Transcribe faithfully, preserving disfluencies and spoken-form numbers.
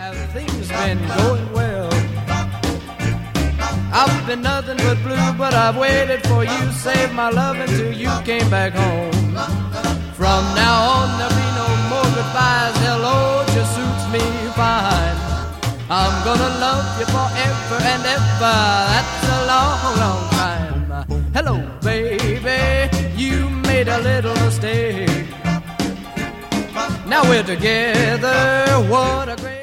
Have things been going well? I've been nothing but blue, but I've waited for you, saved my love until you came back home. From now on there'll be no more goodbyes. Hello just suits me fine. I'm gonna love you forever and ever. That's a long, long time. Hello, baby, you made a little mistake. Now we're together. What a great